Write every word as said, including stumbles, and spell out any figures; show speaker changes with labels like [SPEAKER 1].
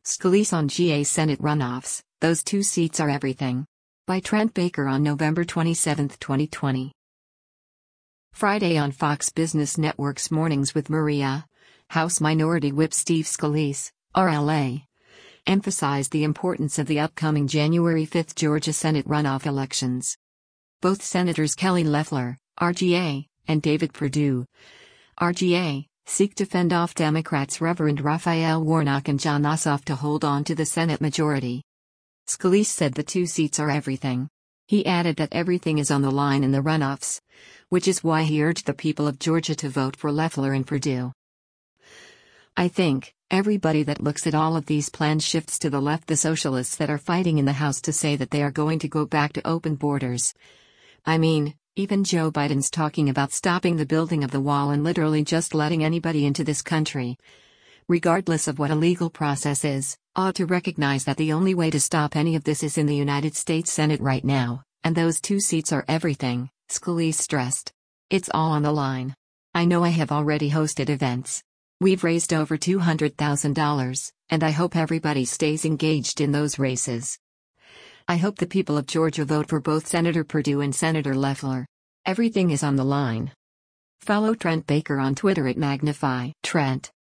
[SPEAKER 1] Scalise on G A Senate runoffs, those two seats are everything. By Trent Baker on November twenty-seventh, twenty twenty. Friday on Fox Business Network's Mornings with Maria, House Minority Whip Steve Scalise, R L A, emphasized the importance of the upcoming January fifth Georgia Senate runoff elections. Both Senators Kelly Loeffler, R G A, and David Perdue, R G A, seek to fend off Democrats Reverend Raphael Warnock and Jon Ossoff to hold on to the Senate majority. Scalise said the two seats are everything. He added that everything is on the line in the runoffs, which is why he urged the people of Georgia to vote for Loeffler and Perdue. I think everybody that looks at all of these plans shifts to the left, the socialists that are fighting in the House to say that they are going to go back to open borders. I mean, even Joe Biden's talking about stopping the building of the wall and literally just letting anybody into this country, regardless of what a legal process is, ought to recognize that the only way to stop any of this is in the United States Senate right now, and those two seats are everything, Scalise stressed. It's all on the line. I know I have already hosted events. We've raised over two hundred thousand dollars, and I hope everybody stays engaged in those races. I hope the people of Georgia vote for both Senator Perdue and Senator Loeffler. Everything is on the line. Follow Trent Baker on Twitter at Magnify Trent.